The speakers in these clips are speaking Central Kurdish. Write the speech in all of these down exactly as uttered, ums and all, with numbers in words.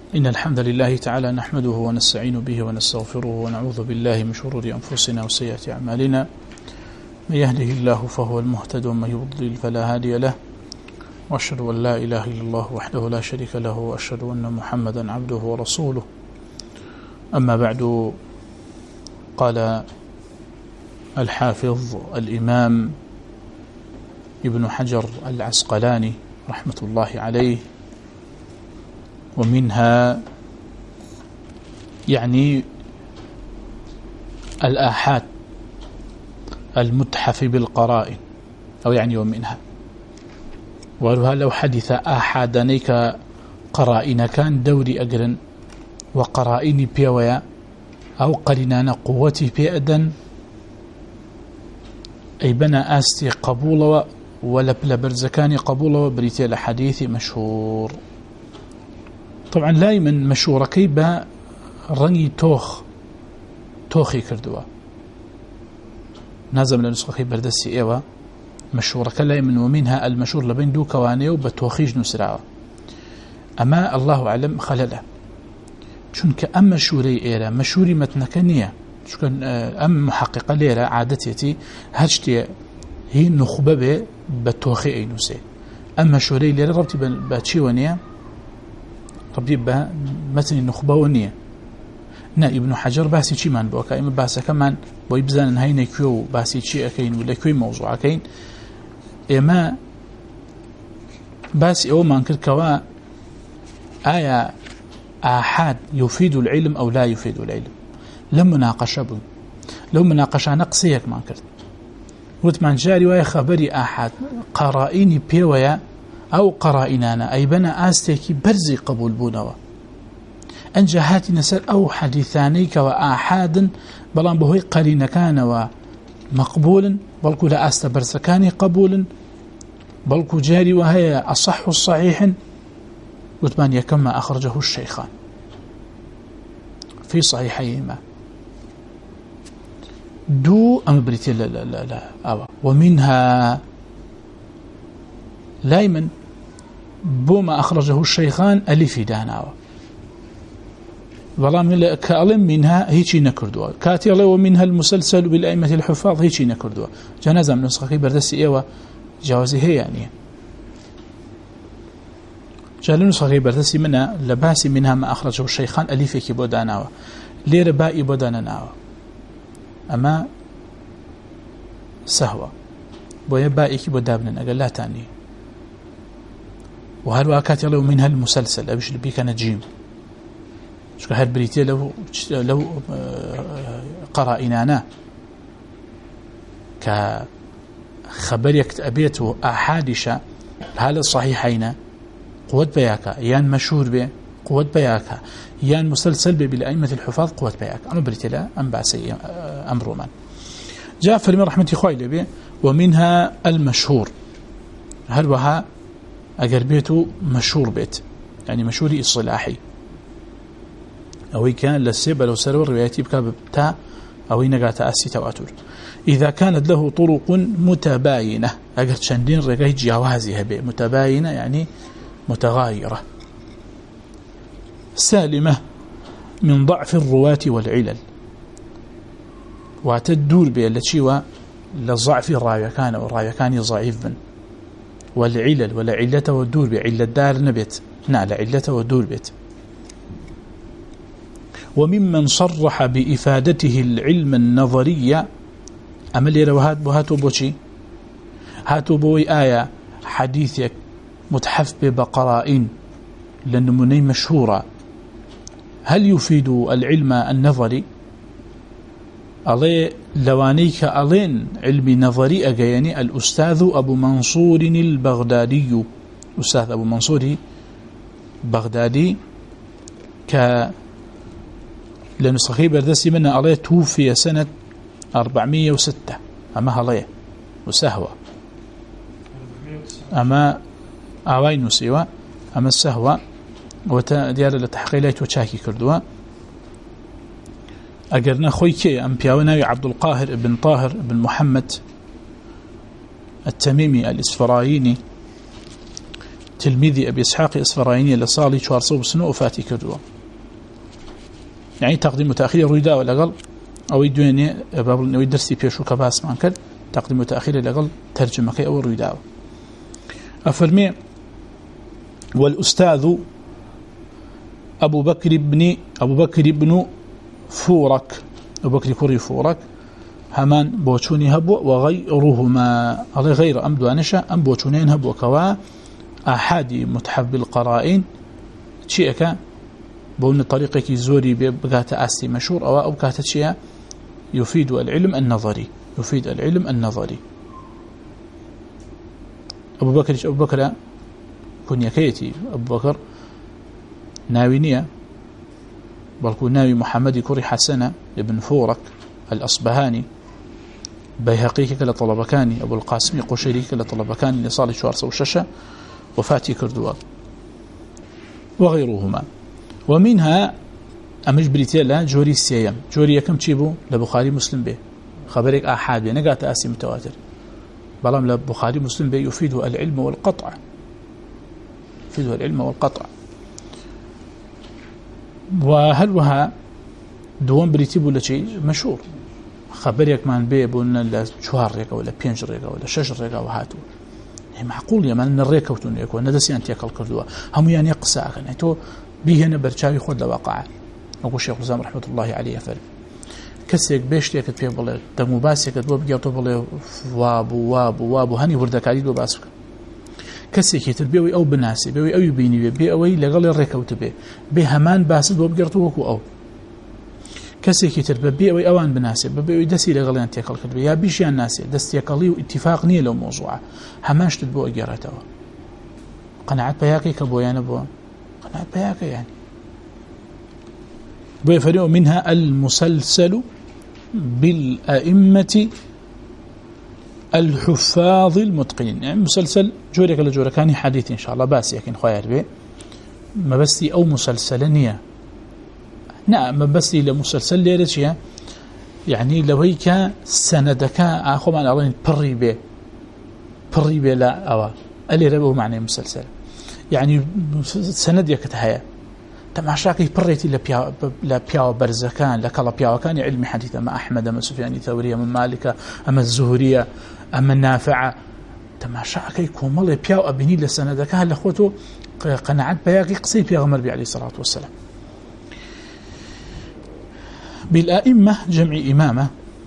إن الحمد لله تعالى نحمده ونستعين به ونستغفره ونعوذ بالله من شرور أنفسنا وسيئات أعمالنا. من يهده الله فهو المهتد ومن يضلل فلا هادي له، وأشهد أن لا إله إلا الله وحده لا شريك له، وأشهد أن محمدا عبده ورسوله. أما بعد، قال الحافظ الإمام ابن حجر العسقلاني رحمة الله عليه: ومنها يعني الآحاد المتحف بالقرائن، أو يعني ومنها وهذا لو حدث آحادنيك قرائن كان دوري أجرا وقرائني بيويا أو قرنان قوتي بيأدن أي بنا آستي قبول ولبل برزكاني قبول وبريتي الحديث مشهور. طبعا لا من مشهور كيبا رني توخ توخي كردوا نازم لنسخة كيبا بردسي إيوه مشهورة كلا من ومنها المشهور لبين دو كوانيو بتوخيج نسراوه. أما الله أعلم خلله چونك أم مشهوري إيرا مشهوري متنكنية چونك أم محققة ليرا عادتي هجتي هي نخبة بتوخي أي نسي. أم مشهوري ليرا ربطي باتشي ونيا ربطي بمتن النخبة ونيا. نا ابن حجر باسي چي من بوكا إما باسا كمان بو يبزان هاي كيو باسي چي أكين ولا كيو موضوع أكين إما باسي أو من كركوا آية آحاد يفيد العلم أو لا يفيد العلم. لم مناقشة بو لو مناقشة نقصيك ما كرت وثمان جاري ويا خبري آحاد قرائني بيويا أو قرائنانا أي بنا آستيكي برزي قبول بونوا أنجهاتي نسأل أو حديثانيك وآحادا بلان بهوي قرين كان ومقبولا بلكو لا آست برزكاني قبولا بلكو جاري وهي أصح الصحيح وثمان كما أخرجه الشيخان في صحيحيهما دو أم بريتي لا لا لا لا أو ومنها لايما بوما أخرجه الشيخان ألفي داناوا والله كألم منها هيجي نكردوا كاتي الله ومنها المسلسل بالأئمة الحفاظ هيجي نكردوا جنازة من نسخة بردس إيوة جوازي هي يعني جال نسخة بردس منها لباس منها ما أخرجه الشيخان ألفي كي بوداناوا لير بائي بوداناوا أما سهوة بويا بائي كي بودابنا أقل لا تاني. وهل وكاتي الله ومنها المسلسل أبيش لبي كان جيم شو هاد بريتي لو لو قرائنانا كخبريك أبيته أحادشة هذا الصحيحين قوة بياكا يان مشهور به قوة بياكا يان مسلسل به بالأئمة الحفاظ قوة بياكا أما بريتي لا أم بعسي أمر من جاء في رحمة خويل به ومنها المشهور هل وها أجر بيته مشهور بيت يعني مشهوري إصلاحي أو كان للسيب لو سرور روايتي بكاب بتاع أو نجات أسي تواتر إذا كانت له طرق متباينة أجر شندين رجاي جوازها به متباينة يعني متغايرة سالمة من ضعف الرواة والعلل وتدور به التي لضعف الراوي كان والراوي كان ضعيف من والعلل ولا علة والدور بعلة دار نبت نعل علة والدور بيت. وممن صرح بإفادته العلم النظرية أما اللي روهات بهاتو بوشي هاتو بوي آية حديثك متحف بقرائن لنمني مشهورة هل يفيد العلم النظري؟ ألي لوانيك ألين علمي نظري أجياني الأستاذ أبو منصور البغدادي أستاذ أبو منصور بغدادي ك لنسخي بردسي منها عليه توفي سنة أربعمية وستة أما هليه وسهوة أما أوين نسيوة أما السهوة وتديار لتحقيلات وشاكي كردوا أجرنا خويكي أم بياوناوي عبد القاهر ابن طاهر ابن محمد التميمي الإسفرايني تلميذ أبي إسحاق إصفرايني لصالي شوارصوب سنة وفاتي كردوا يعني تقديم وتأخير رويدا ولا قل أو يدوني باب النوي درسي بيشو كباس ما كان تقديم وتأخير لقل ترجمة كي أو رويدا أفرمي والأستاذ أبو بكر بن أبو بكر بن فورك أبو بكر كوري فورك همان بوچوني هبو وغيرهما على غير أم دوانشا أم بوچونين هبو كوا أحادي متحف بالقرائن شيئك بون طريقك زوري بقات أسي مشهور أو أو كاتت شيء يفيد العلم النظري يفيد العلم النظري أبو بكر أبو بكر كن كيتي أبو بكر ناوينية بلكو ناوي محمد كوري حسنة ابن فورك الأصبهاني بيهقيك كلا طلبكاني أبو القاسم قشيري كلا طلبكاني لصالح شوارص وششة وفاتي كردوا وغيرهما ومنها أمش بريتيلا جوري السيام جوري يكم تشيبو لبخاري مسلم به خبرك أحد به نقات آسي متواتر بلام لبخاري مسلم به يفيده العلم والقطع يفيده العلم والقطع وهل وها دوام بريتي ولا شيء مشهور خبرك من بيه بقولنا لا شهر ريكا ولا بينج ريكا ولا شجر ريكا وهاتو معقول يا من الريكا وتون يكون ندسي أنت يكل كردوا هم يعني قصة يعني تو بيه هنا برشاوي خد لواقع أقول شيخ الإسلام رحمة الله عليه فرق كسيك بيشتي كتبيه بالله دمو باسي كتبوا بيجاطوا بالله وابو وابو وابو هني وردك عليه دو باسك كسيك يتربيه أو بناسي بيه أو يبيني بيه أو يلقى الريكا وتبيه بيه همان باسد وبيجاطوا وكو أو كسي كتر ببيع أو أوان بناسب ببيع دسي لغلي أنت يقل كتب يا بيش يا الناس دست يقلي واتفاق نية لو موضوعه هماش تدبو أجارته قناعات بياكي كبو يعني بو قناعات بياكي يعني بيفرق منها المسلسل بالأئمة الحفاظ المتقنين يعني مسلسل جورك لجوركاني حديث إن شاء الله بس يكين خير به ما بس أو مسلسل نية نعم بس إلى مسلسل ليرجيا يعني لو هيك سندك أخو من الله بري به بري به لا أو اللي ربه معنى مسلسل يعني سند يكتهيا تماشاكي بريتي لبيا لبيا برزكان لكلا بيا وكان علم حديث أما أحمد أما سفيان الثوري أما مالك أما الزهرية أما النافعة تماشاكي كومل بيا أبني لسندك هل أخوته قناعات بياقي قصي بيا غمر بي عليه الصلاة والسلام بالأئمة جمع إمامة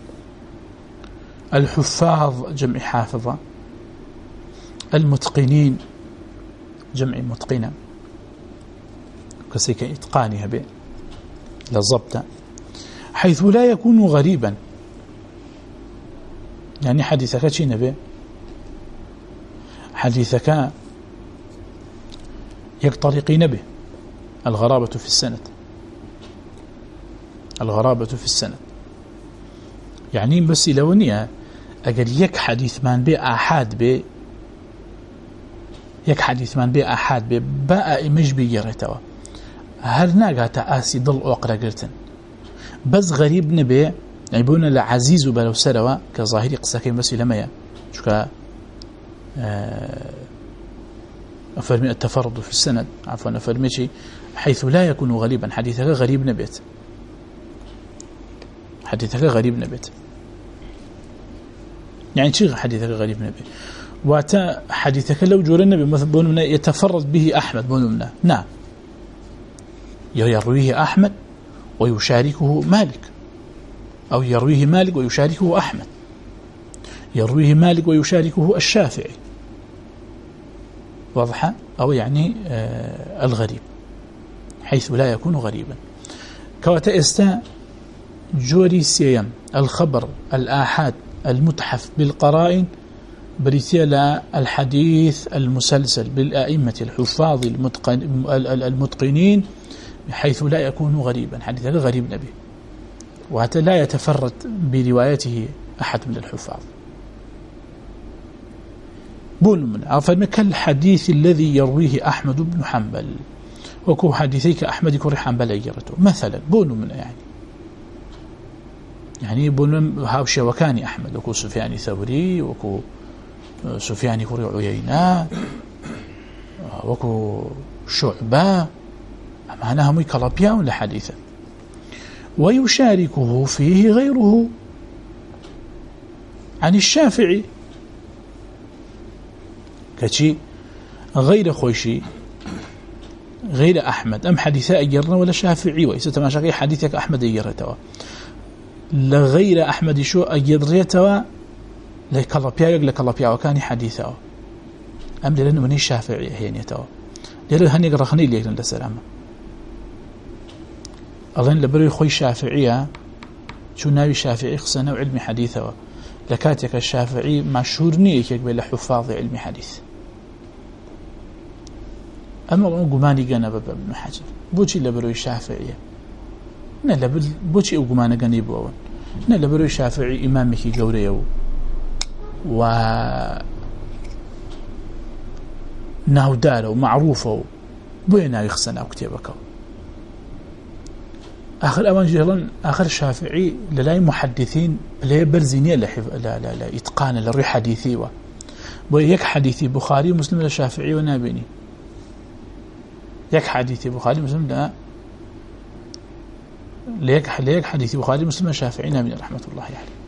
الحفاظ جمع حافظة المتقنين جمع متقنة كسيك إتقانها به للضبط حيث لا يكون غريبا يعني حديثك شي نبي حديثك يقطرقين به الغرابة في السند الغرابة في السند يعني بس لو نية أجل يك حديث من بي أحد بي يك حديث من بي أحد بي باء مش بيجرتوا هل ناقة تأسي ضل أقرأ قرتن بس غريب نبي يعني بيقولنا لعزيز بلو سروا كظاهري قساكين بس لمايا شو كا أفرمي التفرد في السند عفوا أفرمي شيء حيث لا يكون غريبا حديثك غريب نبيت حديثك غريب نبيت يعني شيء حديثك غريب نبي واتا حديثك لو جور النبي مثلا يتفرد به أحمد بن نعم يرويه أحمد ويشاركه مالك أو يرويه مالك ويشاركه أحمد يرويه مالك ويشاركه الشافعي واضحة أو يعني آه الغريب حيث لا يكون غريبا كواتا استا جوري سيام الخبر الآحاد المتحف بالقرائن بريتيلا الحديث المسلسل بالآئمة الحفاظ المتقن المتقنين حيث لا يكون غريبا حديث غريب نبي وحتى لا يتفرد بروايته أحد من الحفاظ بول من عفوا كالحديث الذي يرويه أحمد بن حنبل وكو حديثيك أحمد كوري حنبل يجرته مثلا بول من يعني يعني بول هاوشي وكاني أحمد وكو سفياني ثوري وكو سفياني كوري عيينة وكو شعبة أمانة هم كلابياون لحديثا ويشاركه فيه غيره عن الشافعي كشي غير خويشي غير أحمد أم حديثاء أجرنا ولا شافعي وإذا تماشى حديثك أحمد أجرتوا لغير أحمد شو أجرتوا لكلابيا لكلابيا وكان حديثه أم لأنه من الشافعي هينيتوا لأنه هني رخني ليك للسلامة أظن لبروي خوي شافعية شو ناوي شافعي خصنا وعلم حديثه لكاتك الشافعي مشهور نيك يقبل حفاظ علم حديث أما قماني جانا بابا ابن حجر بوشي لبروي الشافعية نلا بوشي قماني جاني بوون نلا بروي الشافعي إمامك جوريو و ناوداره ومعروفه بوينا يخصنا وكتابك آخر أوان جهلا آخر الشافعي للاي محدثين لا برزينية لحف لا لا لا إتقان للري حديثي و بويك حديثي بخاري ومسلم للشافعي ونابيني يك حديثي بخاري مسلم لا ليك ليك حديثي بخاري مسلم الشافعي نابيني رحمة الله عليه يعني.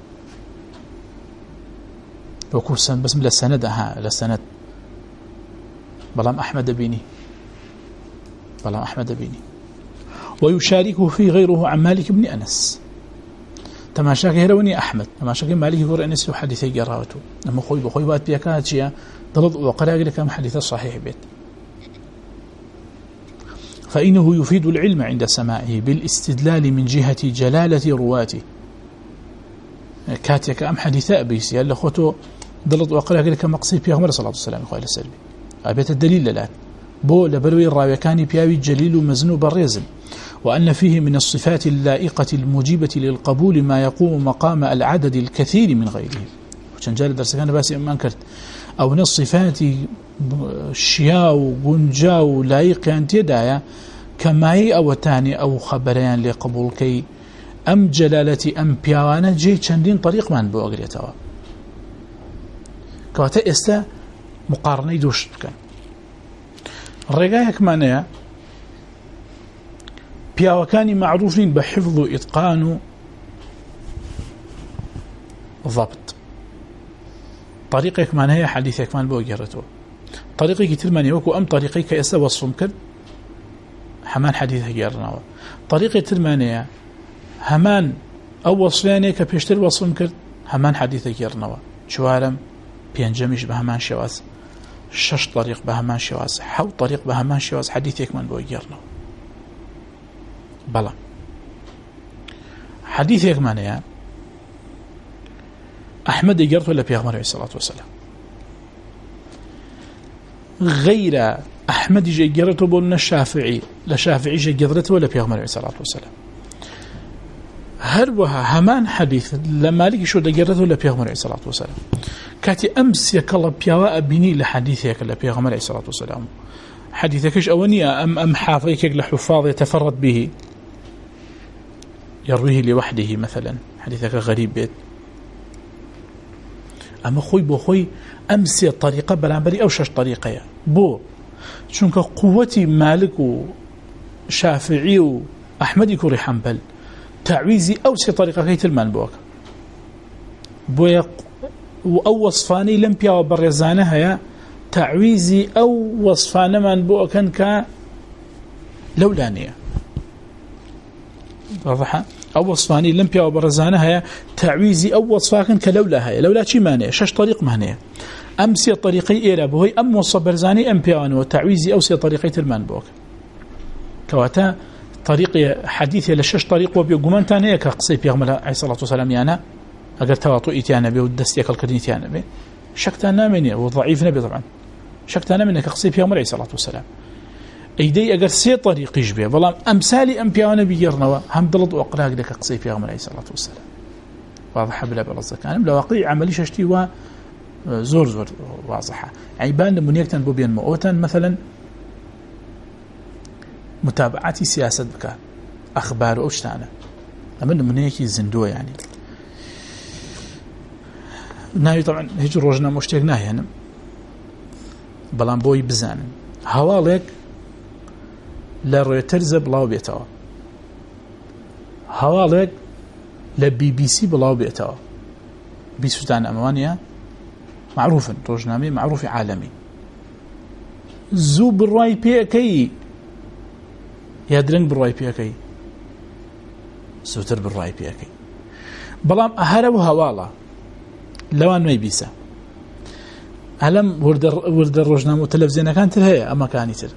وكوسن بس من السند ها السند بلام أحمد بيني بلام أحمد بيني ويشاركه في غيره عن مالك بن أنس تماشاك هروني أحمد تماشاك مالك يقول أنس وحديثي جراوته لما خوي بخوي بات بيكات شيء ضلط وقرأ لك كم حديث صحيح بيت فإنه يفيد العلم عند سماعه بالاستدلال من جهة جلالة رواته كاتيك أم حديثاء بيسي هل أخوته ضلط وقرأ لك مقصير بيغمر صلى الله عليه وسلم قال السلبي أبيت الدليل الآن بو لبروي الراوي كان بياوي الجليل مزنو بالرزم وأن فيه من الصفات اللائقة الموجبة للقبول ما يقوم مقام العدد الكثير من غيره وشان جال درس كان باسي أمان كرت أو من الصفات شياو قنجاو لائق أنت يدايا كماي أو تاني أو خبريان لقبول كي أم جلالة أم بيوانا جي چندين طريق من بو أقريتها كواتا إستا مقارنة دوش كان الرقاية كمانيا بياوكاني معروفين بحفظ إتقان ضبط طريقة كمانيا حديثة كمان بو أقريتها طريقة كتير مانيا وكو أم طريقة كأستا وصفهم كد حمان حديثة أقرناوا طريقة كتير مانيا همان أو وصفياني كبيشتر وصفهم كد همان حديثة أقرناوا شوارم بينجمش بهمان شواز شش طريق بهمان شواز حو طريق بهمان شواز حديثك من بوجرنا بلا حديثك من يا أحمد يجرت ولا بيغمر عليه الصلاة والسلام غير أحمد يجرته بولنا الشافعي لا شافعي يجرته ولا بيغمر عليه الصلاة والسلام هروها همان حديث لما لك شو دجرته ولا بيغمر عليه الصلاة والسلام كاتي أمس يكلا بيواء بني لحديثك لا بيغمر عليه الصلاة والسلام حديثكش أونية أم أم حافظك لحفاظ يتفرد به يرويه لوحده مثلا حديثك غريب بيت أما خوي بو خوي أمس الطريقة بلانبري أو شش طريقة بو شونك قوتي مالك وشافعي وأحمد يكوري حنبل تعويزي أو سي طريقة كي تلمان بوك بويا أو وصفاني لم بيا وبرزانها يا تعويزي أو وصفان من بوكن ك لولانية واضح أو وصفاني لم بيا وبرزانها يا تعويزي أو وصفاكن كلولا هي لولا شي مانية شش طريق مهنية أم سي طريقي إيرا بوي أم وصف برزاني أم بيان وتعويزي أو سي طريقي تلمان بوك كواتا طريق حديثي لشش طريق وبيقومان تانية كقصي بيغمل عليه الصلاة والسلام يانا أقر تواطؤ إتيانا بي ودستي أكل كردين إتيانا بي شكتانا مني وضعيف نبي طبعا شكتانا مني كقصي بيغمل عليه الصلاة والسلام أيدي أقر سي طريق يجبه والله أمثالي أمبيانا بيجرنوا هم دلط وأقراق لك قصي بيغمل عليه الصلاة والسلام واضح بلا بلزك أنا بلواقع عملي ششتي و زور زور واضحة عيبان من يكتن بوبيان مؤوتا مثلا متابعتي سياسة بك أخبار أوشتانا أمن من هيك زندوة يعني ناوي طبعا هيك روجنا مشتاق ناهي أنا بلان بوي بزان هەواڵێک لە ڕۆیتەرزە بڵاو بێتەوە، هەواڵێک لە بی بی سی بڵاو بێتەوە، بیستان ئەمەوانە معروفن، ڕۆژنامەی معروفی عالەمی، زوو بڕوای پێەکەی یا درنگ بڕوای پێەکەی؟ زووتر بڕوای پێەکەی. بەڵام هەرە و هەواڵە لەوان نوێی بیسە. هەلەم وردە ڕۆژنامە و تەلەڤیزیۆنەکان تر هەیە، ئەمەکانی تر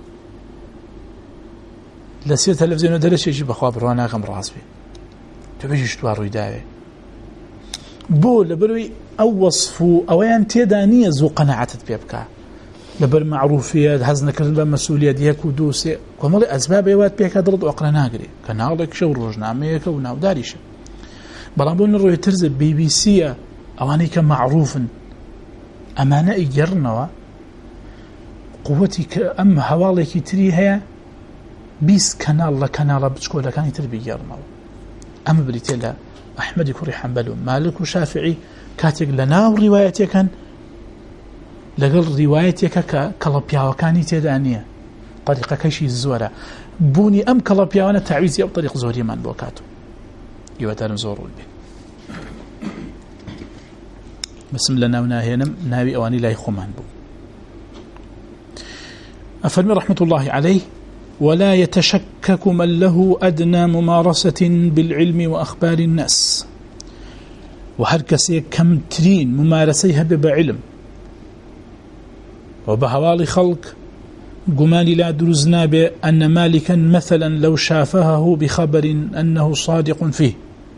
لە سێ تەلەڤیزیۆنە دەرەچێکی بەخوا بڕوا ناکەم ڕاست بێ، تۆ بێژی شتوا ڕووی داوێ. بۆ لەبەروی ئەو وەصف و ئەوەیان تێدا نییە زوو قەنەعەتت پێ بکە لەبەر مەعروفیەت، هەز نەکردن بە مەسئولیەت، یەک و دوو سێ کۆمەڵی ئەسبابێ وات پێکە دڵت ئۆقرە ناگرێ، کەناڵێکشە و ڕۆژنامەیەکە و ناوداریشە. بەڵام بۆ لە ڕۆیتەرزە بی بی سیە، ئەوانەی کە مەعروفن ئەمانە ئیگەڕنەوە قووەتی کە ئەم هەواڵێکی تری هەیە بیست کەناڵ لە کەناڵە بچکۆلەکانی تر بیگەڕنەوە. ئەمە بریتێ لە ئەحمەدی کوڕی حەنبەل و مالک و شافعی کاتێک لە ناو ڕیوایەتەکەن لەگەڵ ڕیوایەتێکە کە کەڵە پیاوەکانی تێدا نییە، طریقەکەشی زۆرە، بوونی ئەم کەڵە پیاوانە تعویزی ئەو طریق زۆریمان بۆ کاتو هیوادارم زۆر ڕوو بێ. بسم لە ناو ناهێنم، ناوی ئەوانی لای خۆمان بوو. أفرمي رحمة الله عليه: ولا يتشكك من له أدنى ممارسة بالعلم وأخبار الناس. وهر كسي كم ترين ممارسيها بعلم وبهوالي خلق قماني لا درزنا بأن مالكا مثلا لو شافهه بخبر أنه صادق فيه،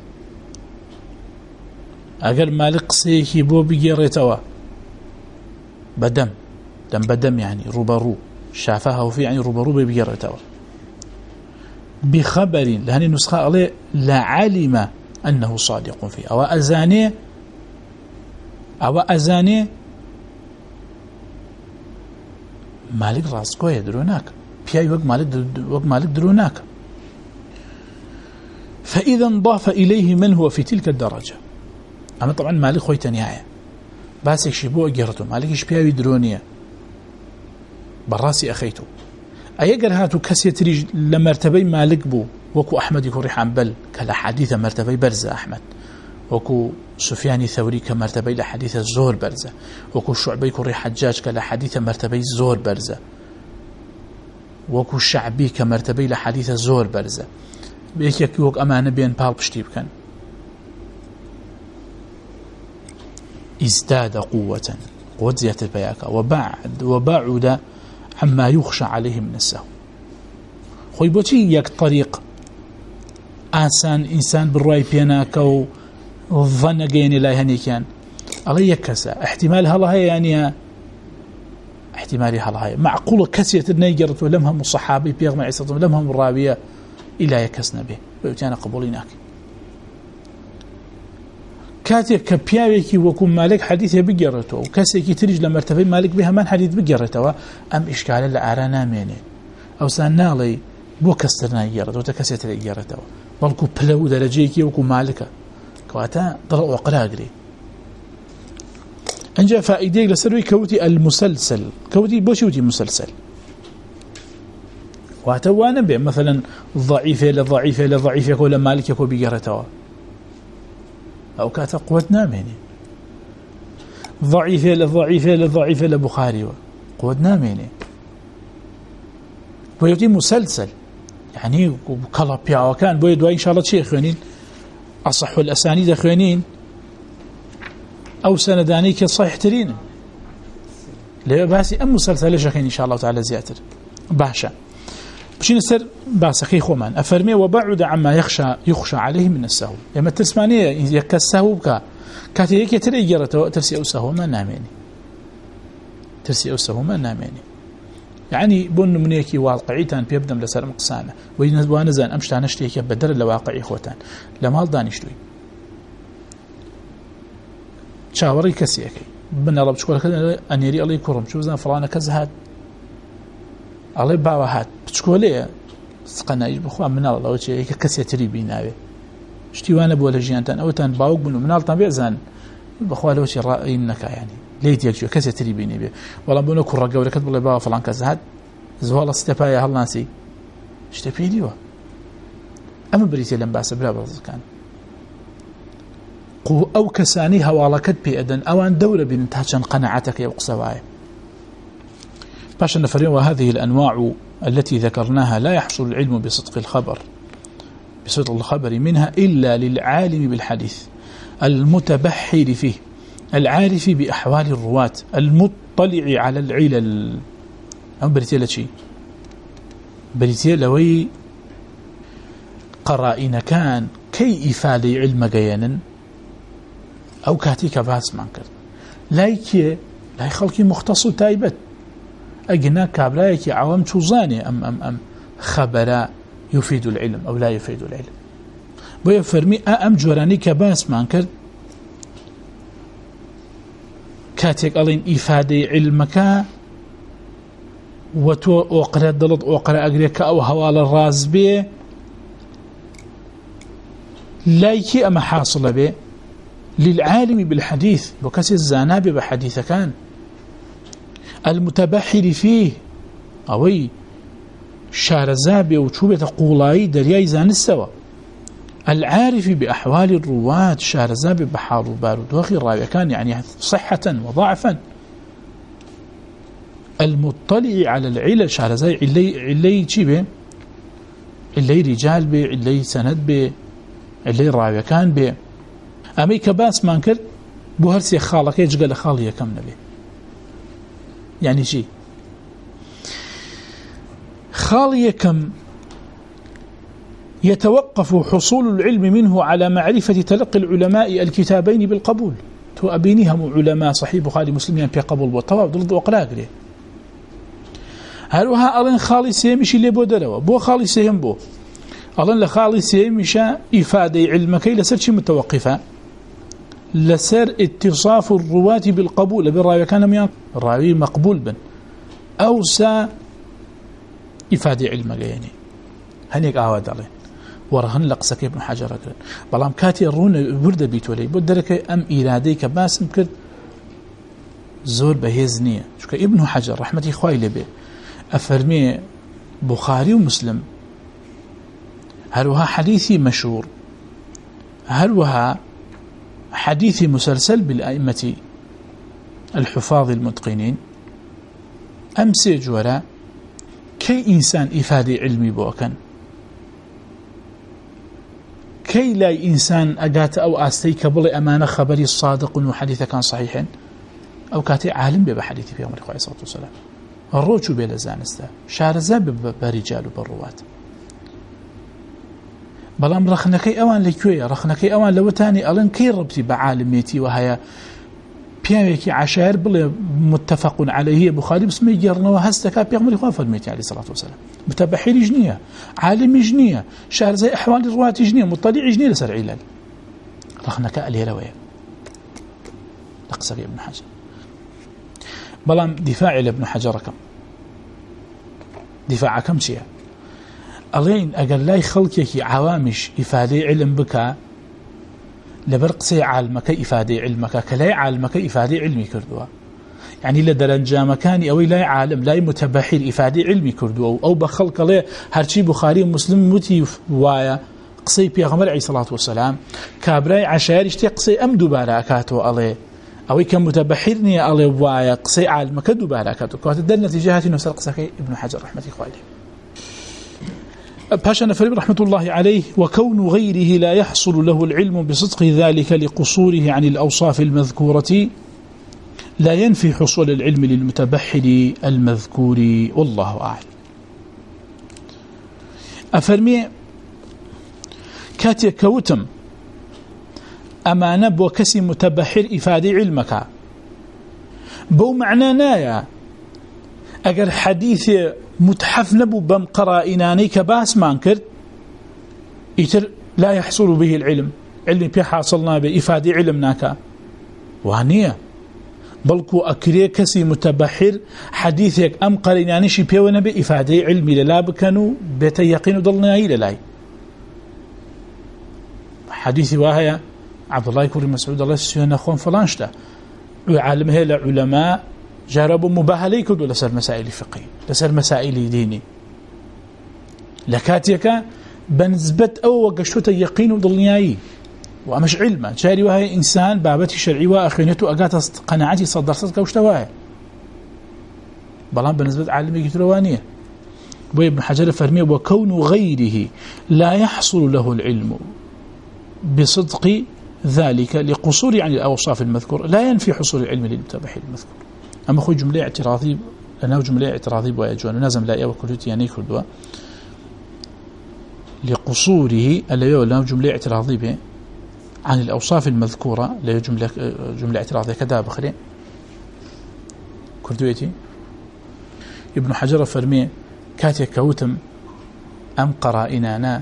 أقل مالك سيكي بو بيجيرتوا بدم دم بدم يعني روبرو، شافهه فيه يعني روبرو بيجيرتوا بخبر لهذه النسخة عليه لعلم أنه صادق فيه، أو أزاني أو أزاني مالك راسكو يدروناك بياي وق مالك وق مالك دروناك. فإذا انضاف إليه من هو في تلك الدرجة، أما طبعا مالك خوي تنيايا باسك شبو أجرته مالك إيش بياي درونية براسي أخيته أيقر هاتو كسي تريج لمرتبي مالك بو وكو أحمد يكون ريح عنبل كلا حديث مرتبي برزة أحمد، وكو سفياني ثوري كمرتبي لحديث زور برزة، وكو شعبي يكون ريح حجاج كلا حديث مرتبي زور برزة، وكو الشعبي كمرتبي لحديث زور برزة. بيك يكوك أمانة بين بال بشتيب كان ازداد قوة قوة زيادة البياكة وبعد وبعد عما يخشى عليه من السهو. خوي بوتي يك طريق آسان إنسان بالرأي بيناك وظن جيني لا هني كان الله يكسى احتمال هلا هي يعني احتمالي هلا هي معقولة كسية النيجرة ولمهم الصحابي بيغمع عيسى لمهم الرابية إلا يكسنا به ويتانا قبوليناك كاتب كبياويكي وكم مالك حديثه بقرته وكسيكي تريج لمرتبه مالك بها من حديث بقرته أم إشكال لأرانا ميني أو سنالي بو كسترنا يقرته وتكسيت يقرته بلكو بلو درجيكي وكو مالكه كواتا ضرق وقراقري. أنجا فائدة لسروي كوتي المسلسل، كوتي بوشوتي مسلسل واتوانا بي مثلا ضعيفة لضعيفة لضعيفة كولا مالك يكو بقرته أو كاتا قوتنا ميني ضعيفة لضعيفة لضعيفة لبخاري قوتنا ميني بويوتي مسلسل يعني كلا بيع وكان بويدو إن شاء الله شيء خوانين أصح الأسانيد خوانين أو سنداني كصحيح ترين لا باسي أم مسلسل شخين إن شاء الله تعالى زياتر باشا بشين السر باسخي خومان أفرمي وبعد عما يخشى يخشى عليه من السهو لما تسمعني يك السهو بك كاتي هيك تريجر ترسي أو سهو ما ناميني ترسي أو سهو ما ناميني يعني بون منيكي واقعيتان بيبدم لسر مقسانة وانزان أمشتان اشتيك بدر لواقعي خوتان لما هل دانشتوي شاوري كسيكي بنا رب شكولا كذا أن يري الله يكرم شو زان فلانا كزهات الله باوا هات شكوليه سقنا يجب اخوان من الله وجهي كسي تري بيناوي شتي وانا بولا جيانتان او تان باوق بنو من الله بيزان بخوا له شي راي انك يعني ليت يكشو كسي تري بيني بي والله بنو كره قولك والله باوا فلان كزهات زوال استفايا هالناسي اشتبه ليوه أما بريتي لم بأس بلا برز كان قو أو كساني هوالكت بأدن أو أن دولة بنتهجن قناعتك يوقسواي باشا نفرين وهذه الأنواع التي ذكرناها لا يحصل العلم بصدق الخبر بصدق الخبر منها إلا للعالم بالحديث المتبحر فيه العارف بأحوال الرواة المطلع على العلل أم بريتي لشي بريتي لوي قرائن كان كي إفادة علم جيانا أو كاتيك باس مانكر لايكي لاي خلقي مختص تايبت أجنا كابلايكي عوام توزاني أم أم أم خبر يفيد العلم أو لا يفيد العلم ويفرمي أم جوراني كباس مانكر كاتيك ألين إفادة علمك وتو أقرأ دلط أقرأ أقريك أو هوال الراز بي لايكي أما حاصل به للعالم بالحديث وكسي الزاناب بحديث كان المتبحر فيه أوي شارزابي وشوبة قولاي درياي زان السوا العارف بأحوال الرواة شارزابي بحار بارود وخي الراوي كان يعني صحة وضعفا المطلع على العلل شارزاي علي علي شيبه علي رجال به علي سند به اللي راوي كان به أمي كباس مانكر بوهرسي خالك يجقل خالي كم نبي يعني شيء خالي كم يتوقف حصول العلم منه على معرفة تلقي العلماء الكتابين بالقبول تو أبينهم علماء صحيح بخاري مسلمين في قبول والطواب ضد وقراء له هلوها ألين خالي سيمشي اللي بودروا بو خالي سيم بو ألين لخالي سيمشي إفادة علمك لسر متوقفة لسر اتصاف الرواة بالقبول بالراوي كان ميان الراوي مقبول بن أو سا إفادة علمك يعني هنيك آواد عليه ورهن لقسك ابن حجر أكرن بلام كاتي الرون برد بيتولي بدرك أم إيراديك باس مكر زور بهزنية شو ابن حجر رحمتي خوي لبي أفرمي بخاري ومسلم هلوها حديثي مشهور هلوها حديثي مسلسل بالأئمة الحفاظ المتقنين أمسي جورا كي إنسان إفادة علمي بوكن كي لا إنسان أجات أو أستيك بلي أمانة خبري صادق وحديث كان صحيحا أو كاتي عالم بحديث في عمر عليه الصلاة والسلام الروج بلا زانسته شارزة برجال بالروات بلام رخنكي أوان لكوية رخنكي أوان لو تاني ألن كي ربطي بعالميتي وهي بيانيكي عشائر بلي متفق عليه بخاري بسمي جرنا وهستكا بيغمري خواه فرميتي عليه الصلاة والسلام متبحير جنية عالم جنية شارزة أحوال الرواة جنية مطلع جنية لسر علال رخنكا أليه لوية لقصري ابن حجر بلام دفاعي لابن حجر كم دفاع كم شيء ألين أقل لاي خلقك عوامش إفادة علم بك لبرقسي عالمك إفادة علمك كلاي عالمك إفادة علمي كردوا يعني لدرجة مكاني أو لا عالم لا متبحر إفادة علمي كردوا أو بخلق له هرشي بخاري ومسلم متي وايا قصي بيغمر عليه الصلاة والسلام كابراي عشائر اشتي قصي أم دوبارا أكاتو عليه أو كم متبحرني عليه وايا قصي عالمك دوبارا أكاتو كانت الدل نتيجة نفسر قصي ابن حجر رحمة الله عليه باشا نفري رحمة الله عليه وكون غيره لا يحصل له العلم بصدق ذلك لقصوره عن الأوصاف المذكورة لا ينفي حصول العلم للمتبحر المذكور والله أعلم أفرمي كاتي كوتم أمانة بوكسي متبحر إفادة علمك بو معنى نايا أجر حديث متحف نبو بم قرائناني كباس مانكر يتر لا يحصل به العلم علم بي حاصلنا بإفادة علمناك وهنية بلكو أكري كسي متبحر حديثك أم قرائناني شي بيونا بإفادة علمي للا بكانوا بيتيقين ضلنا إلى حديثي واهي عبد الله كوري مسعود الله سيونا خون فلانشتا وعالمها لعلماء جاربوا مباهلي كدو لسر مسائل فقهي لسر مسائل ديني لكاتيك بنسبة أو قشوت يقين ودلنياي ومش علما جاري وهي إنسان بابتي شرعي وأخينته أقات قناعتي صدرتك وشتواهي بلان بنسبة عالمي كتروانية وابن حجر فرمي وكون غيره لا يحصل له العلم بصدق ذلك لقصور عن الأوصاف المذكور لا ينفي حصول العلم للمتابعين المذكور أما أخوي جملة اعتراضي أنا جملة اعتراضي ويجوان ونازم لا يوكلتي يعني كردوا لقصوره اللي هو جملة اعتراضي به عن الأوصاف المذكورة اللي هي جملة جملة اعتراضية كذا بخرين كردويتي ابن حجر فرمي كاتي كوتم أم قرائنانا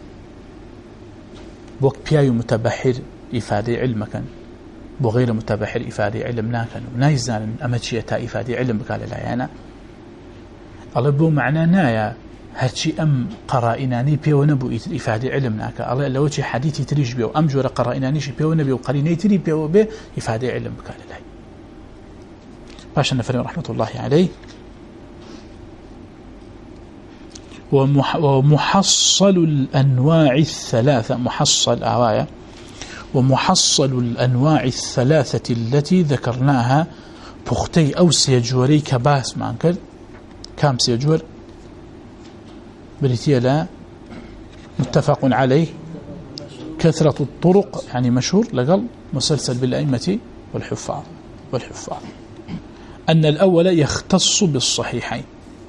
بوك بيايو متبحر إفادة علمك بغير متبحر إفادة علمنا كان ونايزان أمتشية إفادة علم بقال لا يعني الله بو معنى نايا هرشي أم قرائناني بيو نبو إفادة علمنا كان الله لو شي حديثي تريج بيو أم جور قرائناني شي بيو نبيو قريني تري بيو بي إفادة علم بقال لا باشا نفرم رحمة الله عليه ومحصل الأنواع الثلاثة محصل آواية ومحصل الأنواع الثلاثة التي ذكرناها بختي أو سيجوري كباس مانكر كام سيجور بريتيا لا متفق عليه كثرة الطرق يعني مشهور لقل مسلسل بالأئمة والحفاظ والحفاظ أن الأول يختص بالصحيحين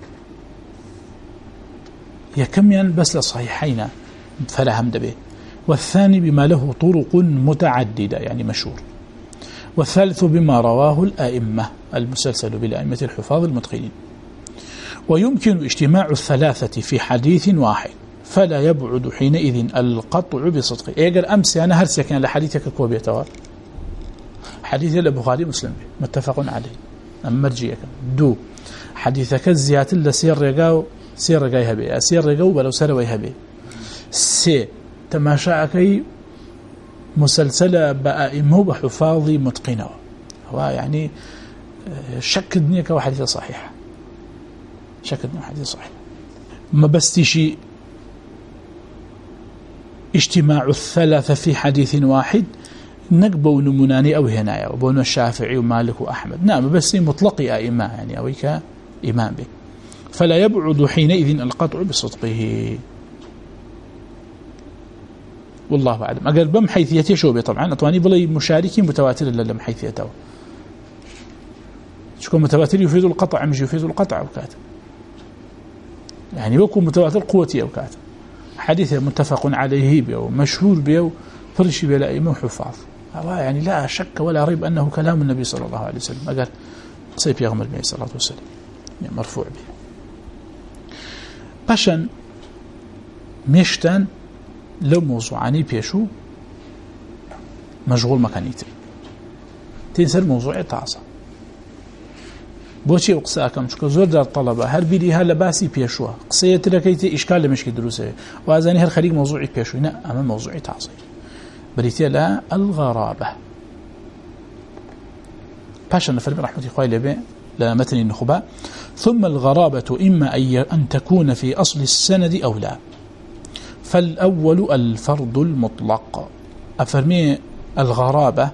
يكميا بس لصحيحين فلا همد به والثاني بما له طرق متعددة يعني مشهور والثالث بما رواه الأئمة المسلسل بالأئمة الحفاظ المتقنين ويمكن اجتماع الثلاثة في حديث واحد فلا يبعد حينئذ القطع بصدقه ايقر أمس أنا هرسي كان لحديثك كوبيتوار حديث البخاري مسلم متفق عليه أما مرجيك دو حديثك الزيات لسير رقاو سير رقاي هبي سير رقاو بلو سروي هبي سي تماشاكي مسلسلة بأئمه بحفاظي متقنة هو يعني شك الدنيا كوحديث صحيح شك الدنيا حديث صحيح ما بستيشي اجتماع الثلاثة في حديث واحد نقبو نموناني أو هنايا وبون الشافعي ومالك وأحمد نعم بس مطلقي أئمة يعني أو كإمام به فلا يبعد حينئذ القطع بصدقه والله أعلم أقل بم حيثيته شو بي طبعا أطواني بلي مشاركين متواتر إلا لم حيثيته شكون متواتر يفيد القطع مش يفيد القطع وكات يعني وكو متواتر قوتي وكات حديث متفق عليه به ومشهور به فرش به لأئمة وحفاظ يعني لا شك ولا ريب أنه كلام النبي صلى الله عليه وسلم أقل سيب يغمر به صلى الله عليه وسلم يعني مرفوع به باشن ميشتن لو موضوعاني بيشو مشغول مكانيتي تنسر موضوع تازة بوشي وقساكم شكو زور دار الطلبة هر بيديها لباسي بيشوها قصية لكيتي إشكال لمشكي دروسي وأزاني هر خليق موضوعي بيشو لا أما موضوعي تازة بريتيا لا الغرابة باشا نفرم رحمة إخوائي لبي لمتن النخباء ثم الغرابة إما أن تكون في أصل السند أو لا فالأول الفرض المطلق أفرمي الغرابة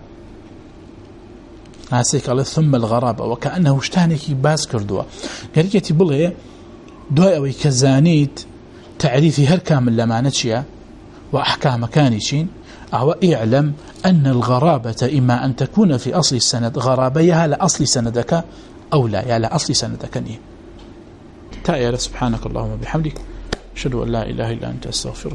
ناسيك الله ثم الغرابة وكأنه اشتهنك باس كردوا قال يتي بلغي دواء أو كزانيت تعريفي هر كامل لما نتشيا وأحكام كانشين أو اعلم أن الغرابة إما أن تكون في أصل السند غرابيها لأصل سندك أو لا يا لأصل سندك نيه تأيّل سبحانك اللهم بحمدك أشهد أن لا إله إلا أنت أستغفرك